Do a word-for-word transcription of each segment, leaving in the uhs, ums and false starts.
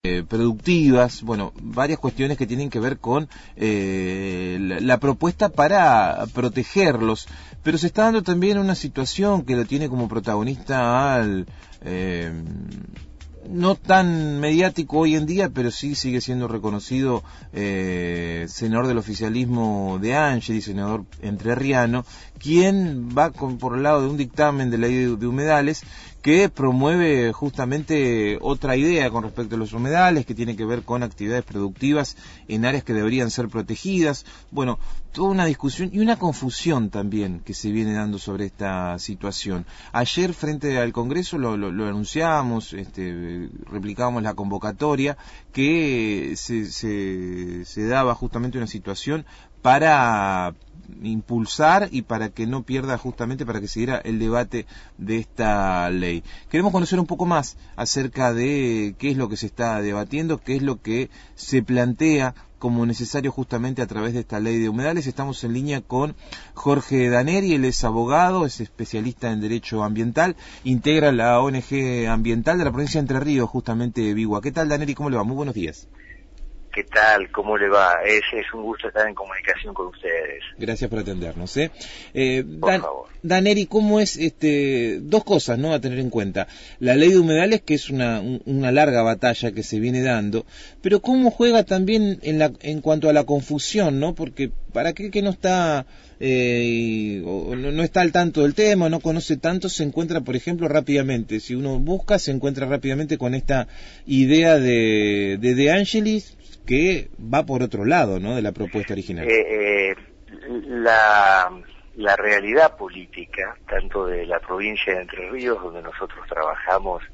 Eh, productivas, bueno, varias cuestiones que tienen que ver con eh, la, la propuesta para protegerlos, pero se está dando también una situación que lo tiene como protagonista al eh, no tan mediático hoy en día, pero sí sigue siendo reconocido eh, senador del oficialismo De Angelis, senador entrerriano, quien va con, por el lado de un dictamen de ley de, de humedales que promueve justamente otra idea con respecto a los humedales, que tiene que ver con actividades productivas en áreas que deberían ser protegidas. Bueno, toda una discusión y una confusión también que se viene dando sobre esta situación. Ayer frente al Congreso lo, lo, lo anunciábamos, este, replicábamos la convocatoria, que se, se, se daba justamente una situación para impulsar y para que no pierda justamente, para que siguiera el debate de esta ley. Queremos conocer un poco más acerca de qué es lo que se está debatiendo, qué es lo que se plantea como necesario justamente a través de esta ley de humedales. Estamos en línea con Jorge Daneri, él es abogado, es especialista en derecho ambiental, integra la O N G ambiental de la provincia de Entre Ríos, justamente Vigua. ¿Qué tal, Daneri? ¿Cómo le va? Muy buenos días. ¿Qué tal? ¿Cómo le va? Es, es un gusto estar en comunicación con ustedes. Gracias por atendernos. ¿eh? Eh, por Dan, favor. Daneri, ¿cómo es este dos cosas, no, a tener en cuenta? La ley de humedales, que es una, un, una larga batalla que se viene dando, pero cómo juega también en, la, en cuanto a la confusión, ¿no? Porque para aquel que no está eh, o no, no está al tanto del tema, no conoce tanto, se encuentra, por ejemplo, rápidamente. Si uno busca, se encuentra rápidamente con esta idea de de, de Angelis, que va por otro lado, ¿no?, de la propuesta original. Eh, eh, la, la realidad política, tanto de la provincia de Entre Ríos, donde nosotros trabajamos,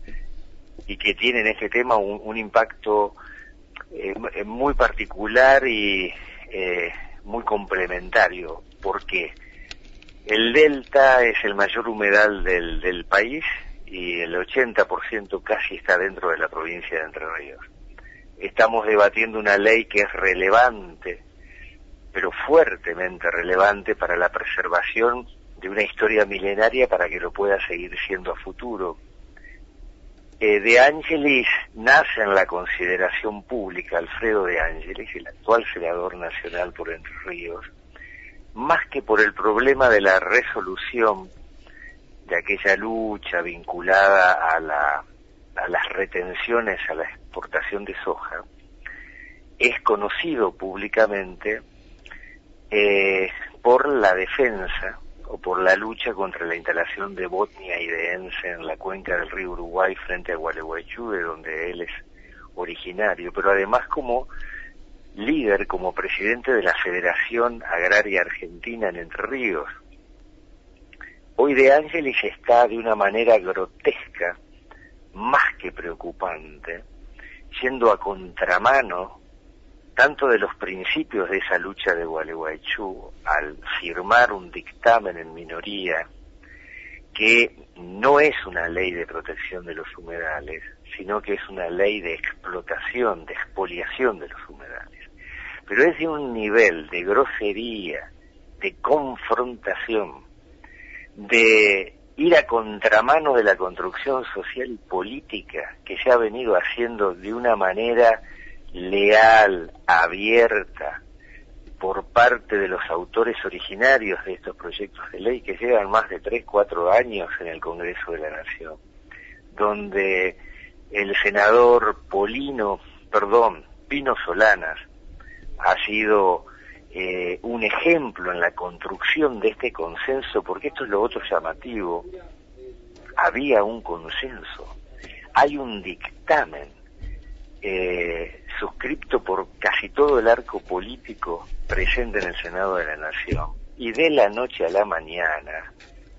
y que tiene en este tema un, un impacto eh, muy particular y eh, muy complementario, porque el delta es el mayor humedal del, del país y el ochenta por ciento casi está dentro de la provincia de Entre Ríos. Estamos debatiendo una ley que es relevante, pero fuertemente relevante para la preservación de una historia milenaria para que lo pueda seguir siendo a futuro. Eh, De Angelis nace en la consideración pública, Alfredo De Angelis, el actual senador nacional por Entre Ríos, más que por el problema de la resolución de aquella lucha vinculada a la a las retenciones a la exportación de soja, es conocido públicamente eh, por la defensa o por la lucha contra la instalación de Botnia y de ENCE en la cuenca del río Uruguay frente a Gualeguaychú, de donde él es originario, pero además como líder, como presidente de la Federación Agraria Argentina en Entre Ríos. Hoy De Angelis está de una manera grotesca, más que preocupante, yendo a contramano tanto de los principios de esa lucha de Gualeguaychú al firmar un dictamen en minoría que no es una ley de protección de los humedales, sino que es una ley de explotación, de expoliación de los humedales. Pero es de un nivel de grosería, de confrontación, de ir a contramano de la construcción social y política que se ha venido haciendo de una manera leal, abierta, por parte de los autores originarios de estos proyectos de ley que llevan más de tres, cuatro años en el Congreso de la Nación, donde el senador Polino, perdón, Pino Solanas ha sido Eh, un ejemplo en la construcción de este consenso, porque esto es lo otro llamativo. Había un consenso, hay un dictamen eh, suscripto por casi todo el arco político presente en el Senado de la Nación, y de la noche a la mañana,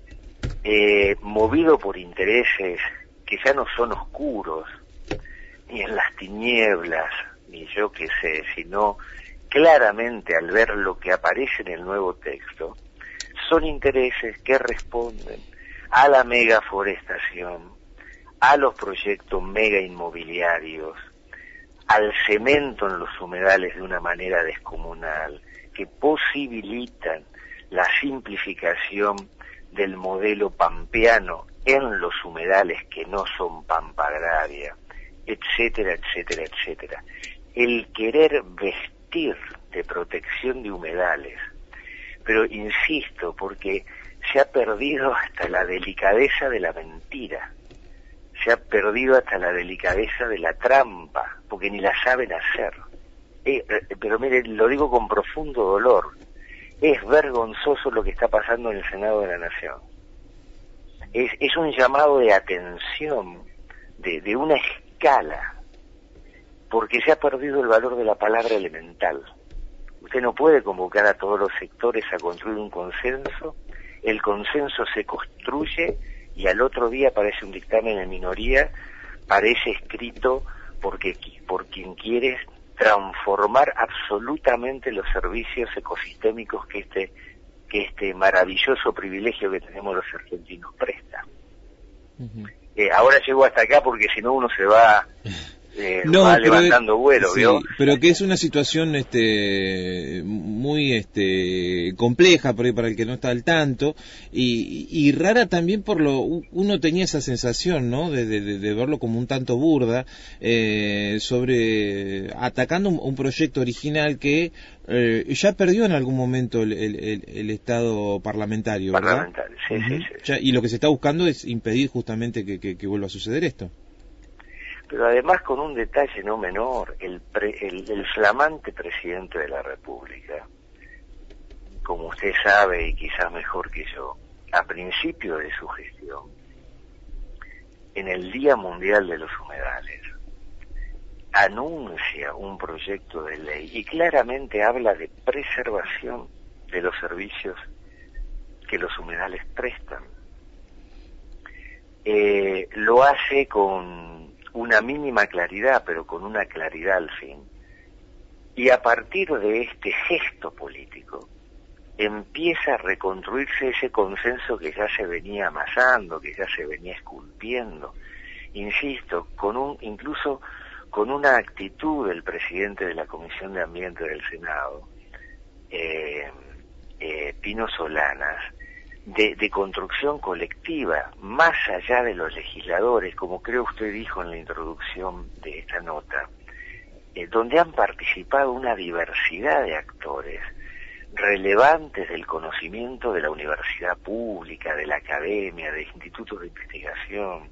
eh, movido por intereses que ya no son oscuros, ni en las tinieblas, ni yo qué sé, sino claramente al ver lo que aparece en el nuevo texto, son intereses que responden a la megaforestación, a los proyectos mega inmobiliarios, al cemento en los humedales de una manera descomunal, que posibilitan la simplificación del modelo pampeano en los humedales que no son pampa agraria, etcétera, etcétera, etcétera. El querer vestir de protección de humedales, pero insisto, porque se ha perdido hasta la delicadeza de la mentira, se ha perdido hasta la delicadeza de la trampa, porque ni la saben hacer. Eh, pero mire, lo digo con profundo dolor, es vergonzoso lo que está pasando en el Senado de la Nación. Es, es un llamado de atención, de, de una escala, porque se ha perdido el valor de la palabra elemental. Usted no puede convocar a todos los sectores a construir un consenso, el consenso se construye y al otro día aparece un dictamen en minoría, parece escrito porque, por quien quiere transformar absolutamente los servicios ecosistémicos que este, que este maravilloso privilegio que tenemos los argentinos presta. Uh-huh. Eh, ahora llego hasta acá porque si no uno se va... Eh, no, va pero, levantando vuelo, sí, ¿vio? Pero que es una situación este muy este compleja por ahí para el que no está al tanto y, y rara también por lo uno tenía esa sensación, ¿no? De, de, de verlo como un tanto burda eh, sobre atacando un, un proyecto original que eh, ya perdió en algún momento el, el, el, el estado parlamentario, ¿verdad? Parlamentario, sí, uh-huh. sí, sí. Ya, y lo que se está buscando es impedir justamente que, que, que vuelva a suceder esto. Pero además con un detalle no menor, el, pre, el, el flamante presidente de la República, como usted sabe y quizás mejor que yo, a principio de su gestión, en el Día Mundial de los Humedales, anuncia un proyecto de ley y claramente habla de preservación de los servicios que los humedales prestan. Eh, lo hace con una mínima claridad, pero con una claridad al fin. Y a partir de este gesto político, empieza a reconstruirse ese consenso que ya se venía amasando, que ya se venía esculpiendo. Insisto, con un, incluso con una actitud del presidente de la Comisión de Ambiente del Senado, eh, eh, Pino Solanas, De, de construcción colectiva, más allá de los legisladores, como creo usted dijo en la introducción de esta nota, eh, donde han participado una diversidad de actores relevantes del conocimiento de la universidad pública, de la academia, de institutos de investigación,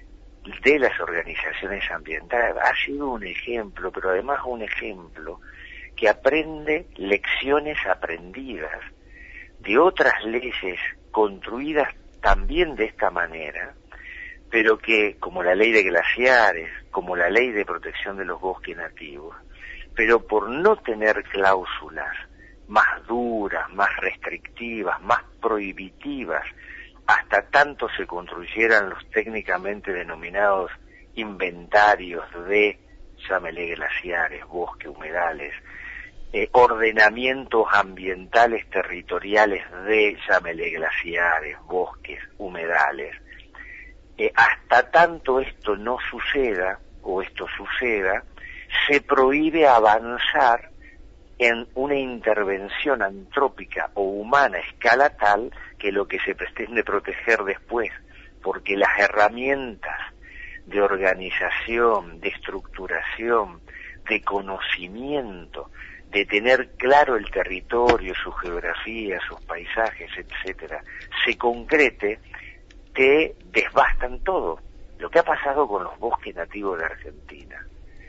de las organizaciones ambientales. Ha sido un ejemplo, pero además un ejemplo que aprende lecciones aprendidas de otras leyes construidas también de esta manera, pero que, como la ley de glaciares, como la ley de protección de los bosques nativos, pero por no tener cláusulas más duras, más restrictivas, más prohibitivas, hasta tanto se construyeran los técnicamente denominados inventarios de, llámele glaciares, bosques, humedales, Eh, ordenamientos ambientales territoriales de, llámele glaciares, bosques, humedales. Eh, hasta tanto esto no suceda, o esto suceda, se prohíbe avanzar en una intervención antrópica o humana a escala tal que lo que se pretende proteger después, porque las herramientas de organización, de estructuración, de conocimiento, de tener claro el territorio, su geografía, sus paisajes, etcétera, se concrete, te desbastan todo. Lo que ha pasado con los bosques nativos de Argentina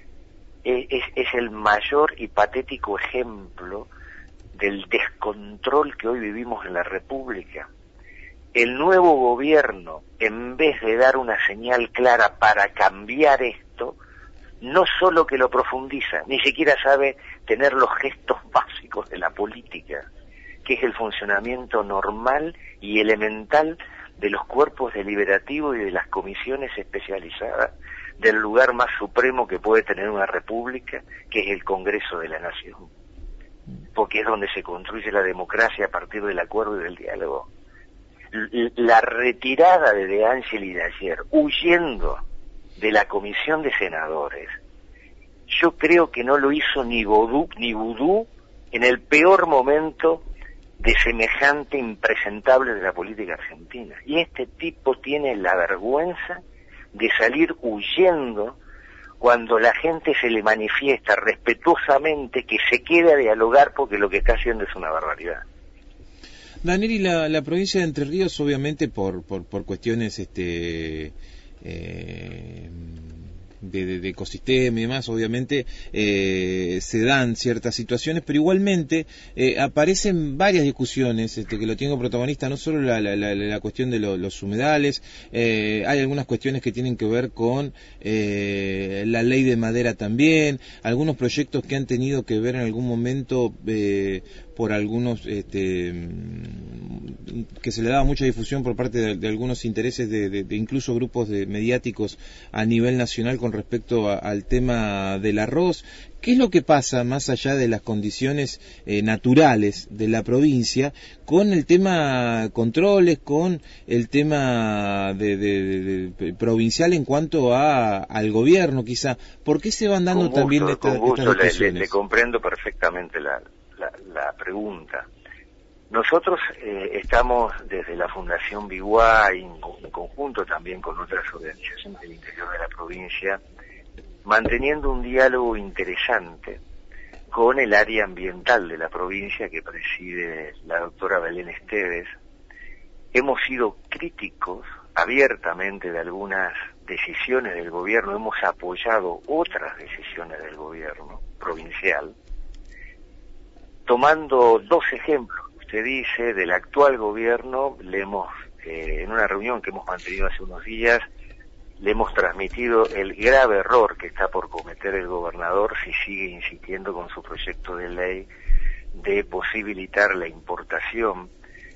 es, es, es el mayor y patético ejemplo del descontrol que hoy vivimos en la República. El nuevo gobierno, en vez de dar una señal clara para cambiar esto, no solo que lo profundiza, ni siquiera sabe tener los gestos básicos de la política, que es el funcionamiento normal y elemental de los cuerpos deliberativos y de las comisiones especializadas del lugar más supremo que puede tener una república, que es el Congreso de la Nación, porque es donde se construye la democracia a partir del acuerdo y del diálogo. La retirada de De Angeli de ayer, huyendo de la comisión de senadores, yo creo que no lo hizo ni Vodú, ni Vudú en el peor momento de semejante impresentable de la política argentina. Y este tipo tiene la vergüenza de salir huyendo cuando la gente se le manifiesta respetuosamente que se quede a dialogar porque lo que está haciendo es una barbaridad. Daniel, y la, la provincia de Entre Ríos, obviamente por, por, por cuestiones este eh, de, de, de ecosistema y demás, obviamente eh, se dan ciertas situaciones, pero igualmente eh, aparecen varias discusiones este, que lo tengo protagonista, no solo la, la, la, la cuestión de lo, los humedales, eh, hay algunas cuestiones que tienen que ver con eh, la ley de madera también, algunos proyectos que han tenido que ver en algún momento eh, por algunos este, que se le daba mucha difusión por parte de, de algunos intereses de, de, de incluso grupos de mediáticos a nivel nacional con respecto a, al tema del arroz. ¿Qué es lo que pasa más allá de las condiciones eh, naturales de la provincia con el tema controles, con el tema de, de, de, de provincial en cuanto a al gobierno quizá? ¿Por qué se van dando con gusto, también esta, con gusto, estas discusiones? Le, le, le comprendo perfectamente la, la, la pregunta. Nosotros eh, estamos desde la Fundación Biguá, en, en conjunto también con otras organizaciones del interior de la provincia, manteniendo un diálogo interesante con el área ambiental de la provincia que preside la doctora Belén Esteves. Hemos sido críticos abiertamente de algunas decisiones del gobierno, hemos apoyado otras decisiones del gobierno provincial, tomando dos ejemplos. Usted dice, del actual gobierno, le hemos, eh, en una reunión que hemos mantenido hace unos días, le hemos transmitido el grave error que está por cometer el gobernador si sigue insistiendo con su proyecto de ley de posibilitar la importación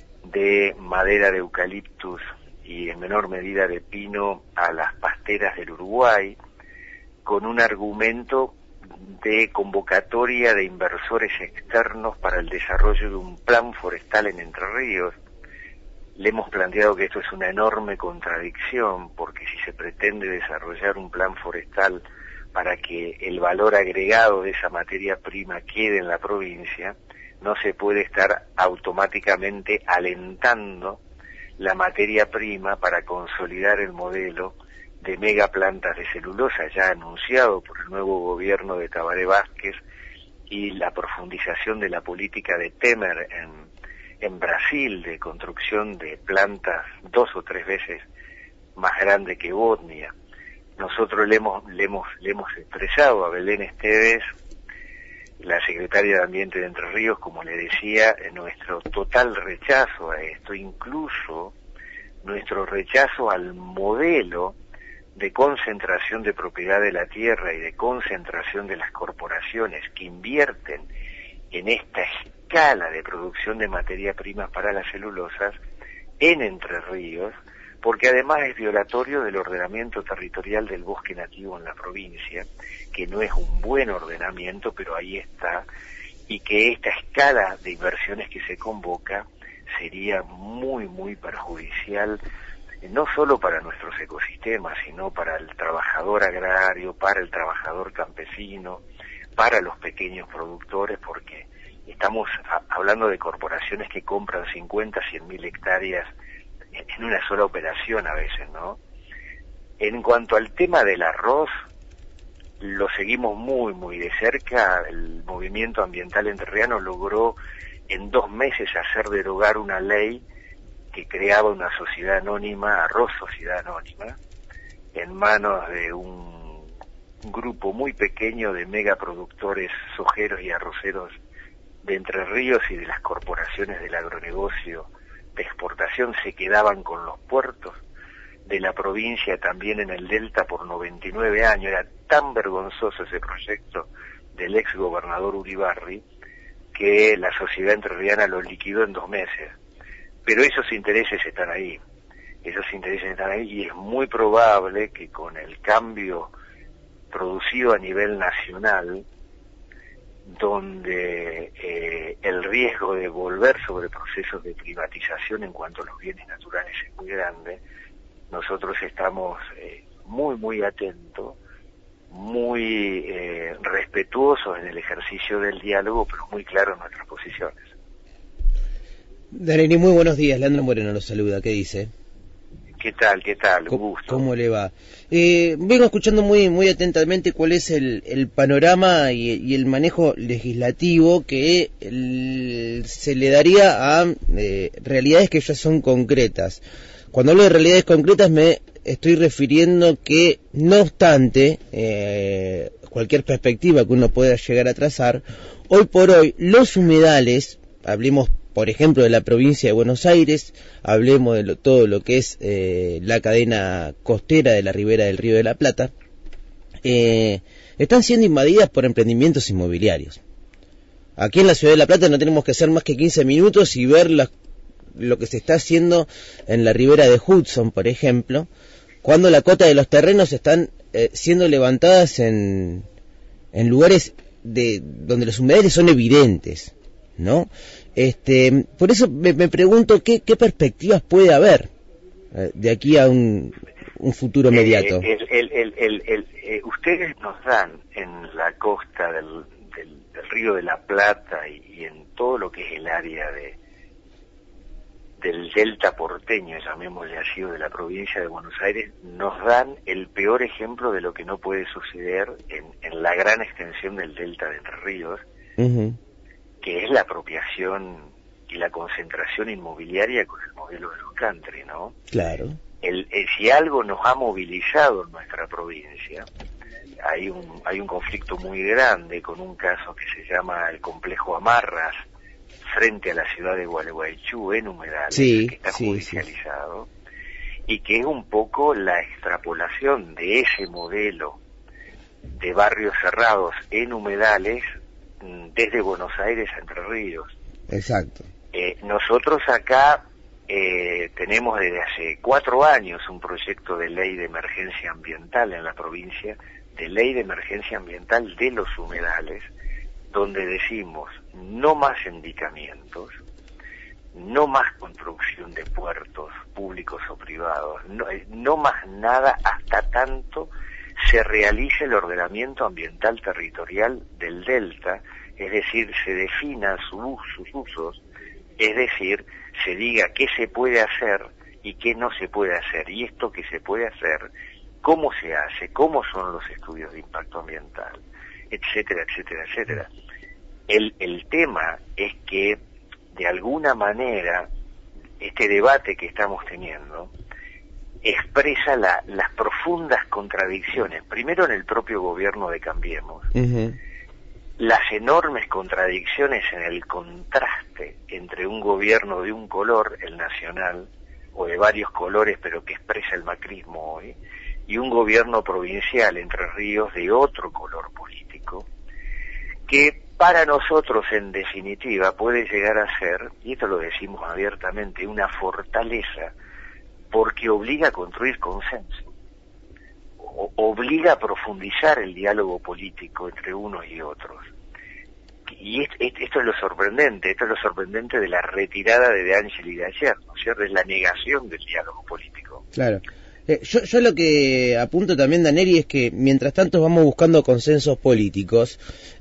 de madera de eucaliptus y en menor medida de pino a las pasteras del Uruguay, con un argumento de convocatoria de inversores externos para el desarrollo de un plan forestal en Entre Ríos. Le hemos planteado que esto es una enorme contradicción, porque si se pretende desarrollar un plan forestal para que el valor agregado de esa materia prima quede en la provincia, no se puede estar automáticamente alentando la materia prima para consolidar el modelo de megaplantas de celulosa ya anunciado por el nuevo gobierno de Tabaré Vázquez y la profundización de la política de Temer en, en Brasil de construcción de plantas dos o tres veces más grande que Botnia. Nosotros le hemos, le hemos, le hemos expresado a Belén Esteves, la secretaria de Ambiente de Entre Ríos, como le decía, nuestro total rechazo a esto, incluso nuestro rechazo al modelo de concentración de propiedad de la tierra y de concentración de las corporaciones que invierten en esta escala de producción de materia prima para las celulosas en Entre Ríos, porque además es violatorio del ordenamiento territorial del bosque nativo en la provincia, que no es un buen ordenamiento, pero ahí está, y que esta escala de inversiones que se convoca sería muy, muy perjudicial, no solo para nuestros ecosistemas, sino para el trabajador agrario, para el trabajador campesino, para los pequeños productores, porque estamos a, hablando de corporaciones que compran cincuenta, cien mil hectáreas en una sola operación a veces, ¿no? En cuanto al tema del arroz, lo seguimos muy, muy de cerca. El movimiento ambiental entrerriano logró en dos meses hacer derogar una ley que creaba una sociedad anónima, Arroz Sociedad Anónima, en manos de un, un grupo muy pequeño de megaproductores sojeros y arroceros de Entre Ríos y de las corporaciones del agronegocio de exportación se quedaban con los puertos de la provincia también en el Delta por noventa y nueve años. Era tan vergonzoso ese proyecto del ex gobernador Uribarri que la sociedad entrerriana lo liquidó en dos meses. Pero esos intereses están ahí, esos intereses están ahí y es muy probable que con el cambio producido a nivel nacional, donde eh, el riesgo de volver sobre procesos de privatización en cuanto a los bienes naturales es muy grande, nosotros estamos eh, muy, muy atentos, muy eh, respetuosos en el ejercicio del diálogo, pero muy claros en nuestras posiciones. Dareni, muy buenos días. Leandro Moreno nos saluda. ¿Qué dice? ¿Qué tal? ¿Qué tal? Un gusto. ¿Cómo le va? Eh, vengo escuchando muy muy atentamente cuál es el, el panorama y, y el manejo legislativo que el, se le daría a eh, realidades que ya son concretas. Cuando hablo de realidades concretas me estoy refiriendo que, no obstante, eh, cualquier perspectiva que uno pueda llegar a trazar, hoy por hoy los humedales, hablemos por ejemplo de la provincia de Buenos Aires, hablemos de lo, todo lo que es eh, la cadena costera de la ribera del Río de la Plata, eh, están siendo invadidas por emprendimientos inmobiliarios. Aquí en la ciudad de La Plata no tenemos que hacer más que quince minutos y ver la, lo que se está haciendo en la ribera de Hudson, por ejemplo, cuando la cota de los terrenos están eh, siendo levantadas en, en lugares de donde los humedales son evidentes, ¿no? Este, por eso me, me pregunto qué, qué perspectivas puede haber eh, de aquí a un, un futuro inmediato. Eh, el, el, el, el, el, eh, ustedes nos dan en la costa del, del, del Río de la Plata y, y en todo lo que es el área de del delta porteño, llamémosle así, o de la provincia de Buenos Aires, nos dan el peor ejemplo de lo que no puede suceder en, en la gran extensión del delta de Entre Ríos, uh-huh. que es la apropiación y la concentración inmobiliaria con el modelo de los country, ¿no? Claro. El, el, si algo nos ha movilizado en nuestra provincia, hay un, hay un conflicto muy grande con un caso que se llama el complejo Amarras, frente a la ciudad de Gualeguaychú, en Humedales, sí, que está sí, judicializado, sí. y que es un poco la extrapolación de ese modelo de barrios cerrados en Humedales desde Buenos Aires a Entre Ríos. Exacto. Eh, nosotros acá eh, tenemos desde hace cuatro años un proyecto de ley de emergencia ambiental en la provincia, de ley de emergencia ambiental de los humedales, donde decimos no más embicamientos, no más construcción de puertos públicos o privados, no, no más nada hasta tanto se realice el ordenamiento ambiental territorial del delta, es decir, se definan su, sus usos, es decir, se diga qué se puede hacer y qué no se puede hacer, y esto que se puede hacer, cómo se hace, cómo son los estudios de impacto ambiental, etcétera, etcétera, etcétera. El, el tema es que, de alguna manera, este debate que estamos teniendo expresa la, las profundas contradicciones, primero en el propio gobierno de Cambiemos, uh-huh. las enormes contradicciones en el contraste entre un gobierno de un color, el nacional, o de varios colores, pero que expresa el macrismo hoy, y un gobierno provincial, Entre Ríos, de otro color político, que para nosotros, en definitiva, puede llegar a ser, y esto lo decimos abiertamente, una fortaleza, porque obliga a construir consenso, o, obliga a profundizar el diálogo político entre unos y otros. Y esto, esto es lo sorprendente, esto es lo sorprendente de la retirada de De Angeli de ayer, ¿no es cierto? Es la negación del diálogo político. Claro. Eh, yo, yo lo que apunto también, Daneri, es que mientras tanto vamos buscando consensos políticos,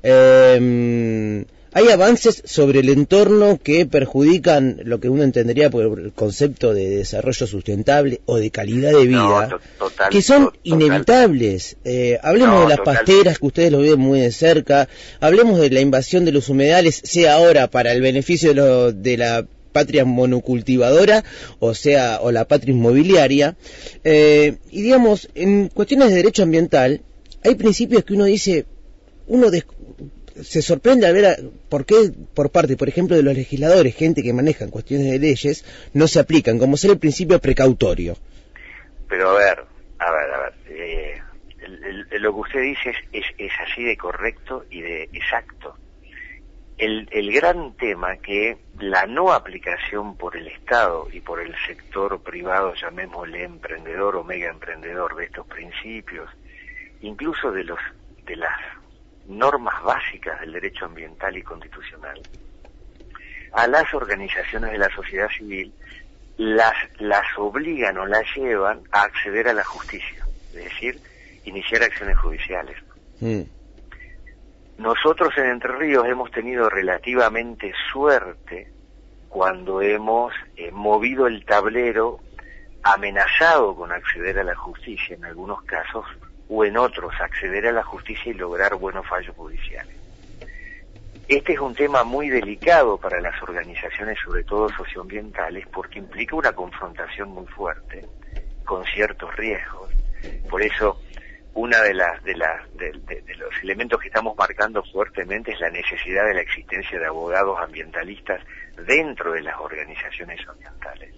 eh, hay avances sobre el entorno que perjudican lo que uno entendería por el concepto de desarrollo sustentable o de calidad de vida, no, to total, que son to inevitables. Eh, hablemos no, de las total. pasteras, que ustedes lo ven muy de cerca, hablemos de la invasión de los humedales, sea ahora para el beneficio de, lo, de la patria monocultivadora, o sea, o la patria inmobiliaria, eh, y digamos, en cuestiones de derecho ambiental, hay principios que uno dice, uno se sorprende al ver a, por qué por parte, por ejemplo, de los legisladores, gente que maneja cuestiones de leyes, no se aplican, como ser el principio precautorio. Pero a ver, a ver, a ver, eh, el, el, lo que usted dice es, es, es así de correcto y de exacto. El, el gran tema que la no aplicación por el Estado y por el sector privado, llamémosle emprendedor o mega emprendedor, de estos principios, incluso de los de las normas básicas del derecho ambiental y constitucional, a las organizaciones de la sociedad civil las las obligan o las llevan a acceder a la justicia, es decir, iniciar acciones judiciales. Mm. Nosotros en Entre Ríos hemos tenido relativamente suerte cuando hemos eh, movido el tablero amenazado con acceder a la justicia en algunos casos, o en otros acceder a la justicia y lograr buenos fallos judiciales. Este es un tema muy delicado para las organizaciones, sobre todo socioambientales, porque implica una confrontación muy fuerte, con ciertos riesgos. Por eso, una de las de, las, de, de, de los elementos que estamos marcando fuertemente es la necesidad de la existencia de abogados ambientalistas dentro de las organizaciones ambientales,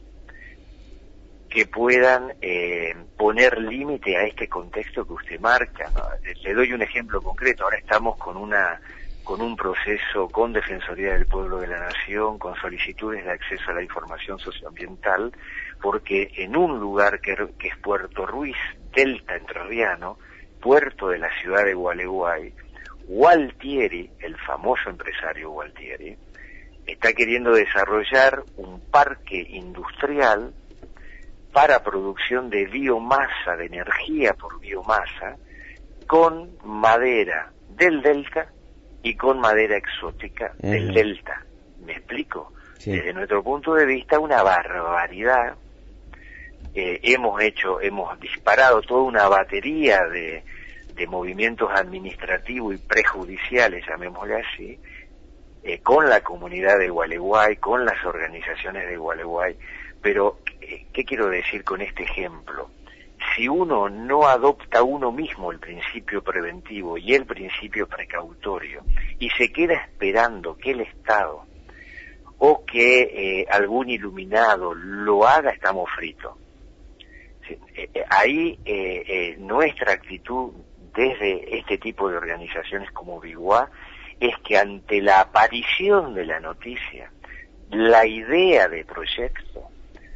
que puedan eh, poner límite a este contexto que usted marca, ¿no? Le doy un ejemplo concreto. Ahora estamos con una con un proceso con Defensoría del Pueblo de la Nación, con solicitudes de acceso a la información socioambiental, porque en un lugar que, que es Puerto Ruiz, Delta Entrerriano, puerto de la ciudad de Gualeguay, Gualtieri, el famoso empresario Gualtieri, está queriendo desarrollar un parque industrial para producción de biomasa, de energía por biomasa, con madera del delta y con madera exótica uh-huh. del delta. ¿Me explico? Sí. Desde nuestro punto de vista, una barbaridad. Eh, hemos hecho, hemos disparado toda una batería de, de movimientos administrativos y prejudiciales, llamémosle así, eh, con la comunidad de Gualeguay, con las organizaciones de Gualeguay. Pero, ¿qué quiero decir con este ejemplo? Si uno no adopta uno mismo el principio preventivo y el principio precautorio y se queda esperando que el Estado o que eh, algún iluminado lo haga, estamos fritos. Sí, eh, ahí eh, eh, nuestra actitud desde este tipo de organizaciones como Biguá es que ante la aparición de la noticia, la idea de proyecto,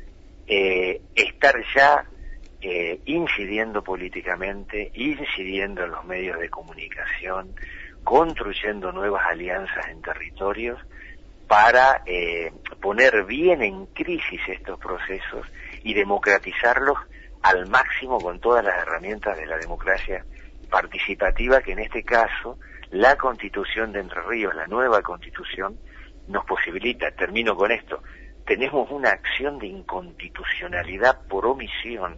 Eh, estar ya eh, incidiendo políticamente, incidiendo en los medios de comunicación, construyendo nuevas alianzas en territorios para eh, poner bien en crisis estos procesos y democratizarlos al máximo con todas las herramientas de la democracia participativa, que en este caso la Constitución de Entre Ríos, la nueva Constitución, nos posibilita. Termino con esto. Tenemos una acción de inconstitucionalidad por omisión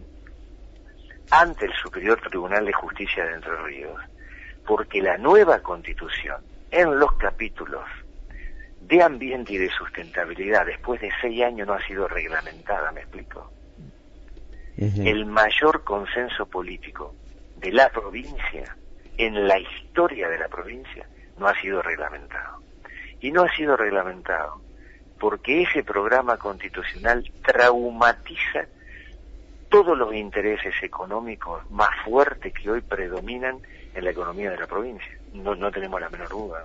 ante el Superior Tribunal de Justicia de Entre Ríos, porque la nueva Constitución, en los capítulos de ambiente y de sustentabilidad, después de seis años no ha sido reglamentada, ¿me explico? Uh-huh. El mayor consenso político de la provincia, en la historia de la provincia, no ha sido reglamentado. Y no ha sido reglamentado porque ese programa constitucional traumatiza todos los intereses económicos más fuertes que hoy predominan en la economía de la provincia. No, no tenemos la menor duda.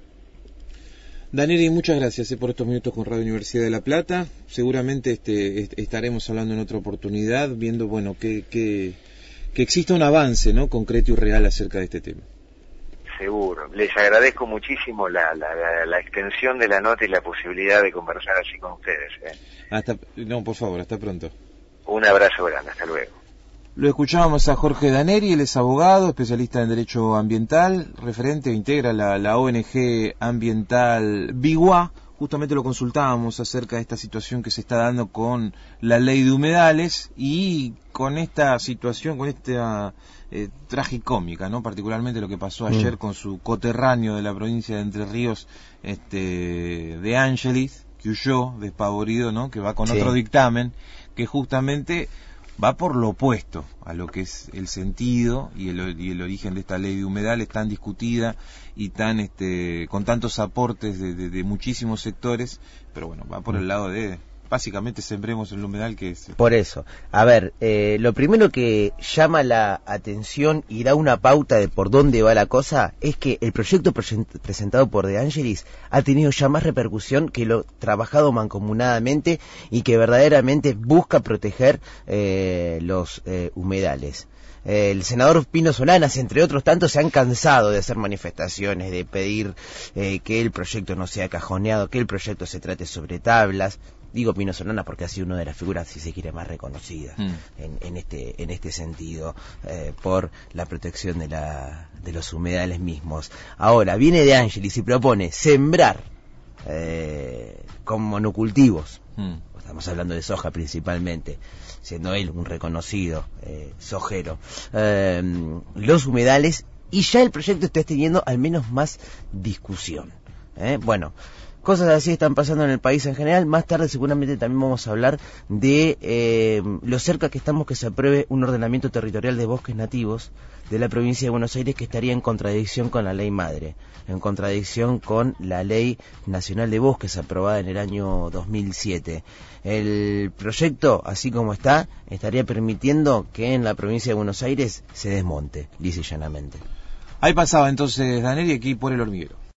Danieli, muchas gracias eh, por estos minutos con Radio Universidad de La Plata. Seguramente este, est- estaremos hablando en otra oportunidad, viendo bueno que, que, que exista un avance, ¿no?, concreto y real acerca de este tema. Seguro. Les agradezco muchísimo la, la, la, la extensión de la nota y la posibilidad de conversar así con ustedes. ¿eh? Hasta, no, por favor, hasta pronto. Un abrazo grande, hasta luego. Lo escuchábamos a Jorge Daneri, él es abogado, especialista en Derecho Ambiental, referente e integra la, la O N G ambiental Biguá. Justamente lo consultábamos acerca de esta situación que se está dando con la ley de humedales y con esta situación, con esta eh, tragicómica, ¿no? Particularmente lo que pasó ayer mm. con su coterráneo de la provincia de Entre Ríos, este, de Ángelis, que huyó despavorido, ¿no? Que va con sí. otro dictamen que justamente va por lo opuesto a lo que es el sentido y el, y el origen de esta ley de humedales tan discutida y tan este con tantos aportes de, de, de muchísimos sectores, pero bueno, va por el lado de básicamente sembremos el humedal, que es... Por eso, a ver, eh, lo primero que llama la atención y da una pauta de por dónde va la cosa es que el proyecto present- presentado por De Angelis ha tenido ya más repercusión que lo trabajado mancomunadamente y que verdaderamente busca proteger eh, los eh, humedales. El senador Pino Solanas, entre otros tantos, se han cansado de hacer manifestaciones, de pedir eh, que el proyecto no sea cajoneado, que el proyecto se trate sobre tablas. Digo Pino Solanas porque ha sido una de las figuras, si se quiere, más reconocidas mm. en, en este en este sentido, eh, por la protección de la de los humedales mismos. Ahora, viene De Angelis y propone sembrar eh, con monocultivos. Mm. Estamos hablando de soja principalmente, siendo él un reconocido eh, sojero. Eh, los humedales, y ya el proyecto está teniendo al menos más discusión. ¿eh? Bueno, cosas así están pasando en el país en general. Más tarde seguramente también vamos a hablar de eh, lo cerca que estamos que se apruebe un ordenamiento territorial de bosques nativos de la provincia de Buenos Aires, que estaría en contradicción con la ley madre, en contradicción con la ley nacional de bosques aprobada en el año dos mil siete. El proyecto, así como está, estaría permitiendo que en la provincia de Buenos Aires se desmonte, lisa y llanamente. Ahí pasaba entonces Daneri, aquí por El Hormiguero.